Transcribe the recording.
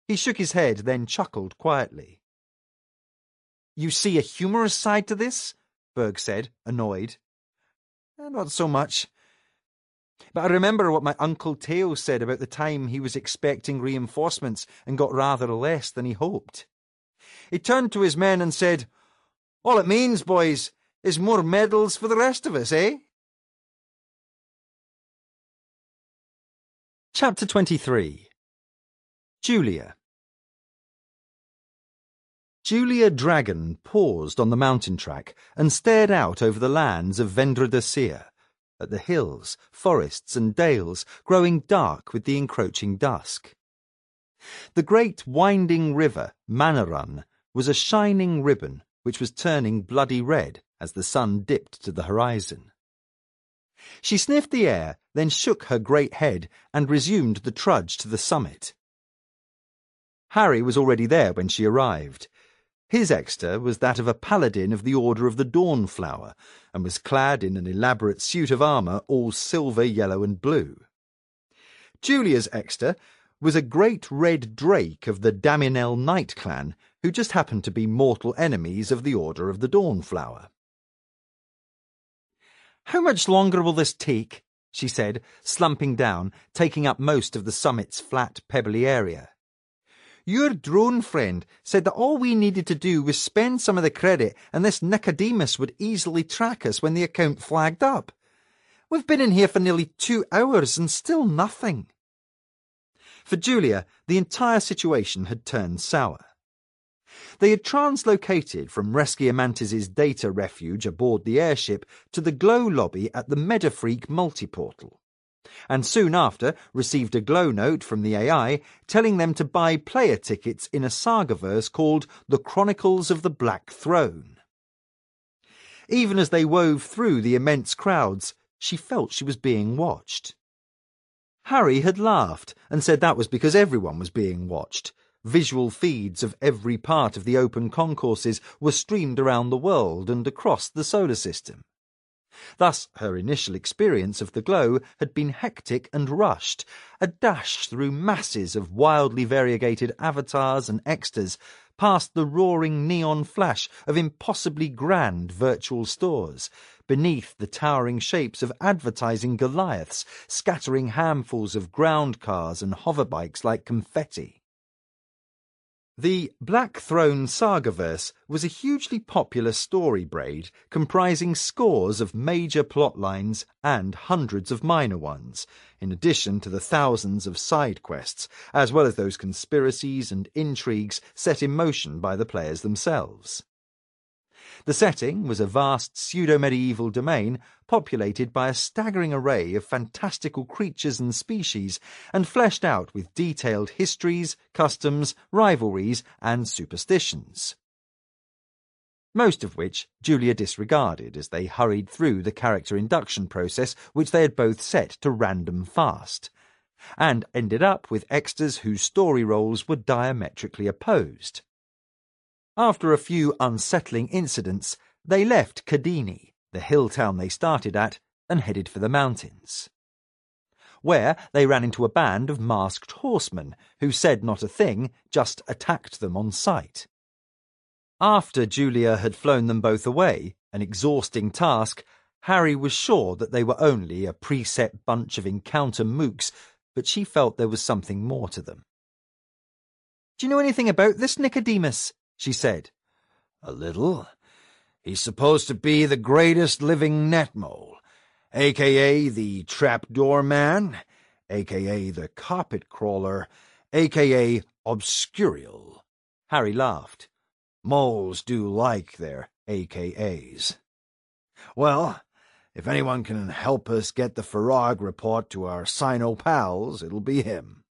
He shook his head, then chuckled quietly. "You see a humorous side to this?" Berg said, annoyed. "Not so much. But I remember what my Uncle Theo said about the time he was expecting reinforcements and got rather less than he hoped. He turned to his men and said, 'All it means, boys, is more medals for the rest of us, eh?'" Chapter 23. Julia. Julia Dragon paused on the mountain track and stared out over the lands of Vendredacia, at the hills, forests and dales growing dark with the encroaching dusk. The great winding river, Manarun, was a shining ribbon which was turning bloody red as the sun dipped to the horizon. She sniffed the air, then shook her great head and resumed the trudge to the summit. Harry was already there when she arrived. His exter was that of a paladin of the Order of the Dawnflower, and was clad in an elaborate suit of armour all silver, yellow and blue. Julia's exter was a great red drake of the Daminel Knight clan, who just happened to be mortal enemies of the Order of the Dawnflower. "How much longer will this take?" she said, slumping down, taking up most of the summit's flat, pebbly area. "Your drone friend said that all we needed to do was spend some of the credit and this Nicodemus would easily track us when the account flagged up. We've been in here for nearly 2 hours and still nothing." For Julia, the entire situation had turned sour. They had translocated from Resciamantis' data refuge aboard the airship to the Glow lobby at the Metafreak multiportal, and soon after received a Glow note from the AI telling them to buy player tickets in a sagaverse called The Chronicles of the Black Throne. Even as they wove through the immense crowds, she felt she was being watched. Harry had laughed and said that was because everyone was being watched. Visual feeds of every part of the open concourses were streamed around the world and across the solar system. Thus, her initial experience of the Glow had been hectic and rushed, a dash through masses of wildly variegated avatars and extras, past the roaring neon flash of impossibly grand virtual stores, beneath the towering shapes of advertising Goliaths, scattering handfuls of ground cars and hoverbikes like confetti. The Black Throne Sagaverse was a hugely popular story braid comprising scores of major plot lines and hundreds of minor ones, in addition to the thousands of side quests, as well as those conspiracies and intrigues set in motion by the players themselves. The setting was a vast pseudo-medieval domain populated by a staggering array of fantastical creatures and species and fleshed out with detailed histories, customs, rivalries and superstitions. Most of which Julia disregarded as they hurried through the character induction process which they had both set to random fast, and ended up with extras whose story roles were diametrically opposed. After a few unsettling incidents, they left Kadini, the hill town they started at, and headed for the mountains, where they ran into a band of masked horsemen who said not a thing, just attacked them on sight. After Julia had flown them both away, an exhausting task, Harry was sure that they were only a preset bunch of encounter mooks, but she felt there was something more to them. "Do you know anything about this Nicodemus?" she said. "A little. He's supposed to be the greatest living netmole, a.k.a. the Trapdoor Man, a.k.a. the Carpet Crawler, a.k.a. Obscurial." Harry laughed. "Moles do like their a.k.a.s. Well, if anyone can help us get the Farag report to our Sino pals, it'll be him."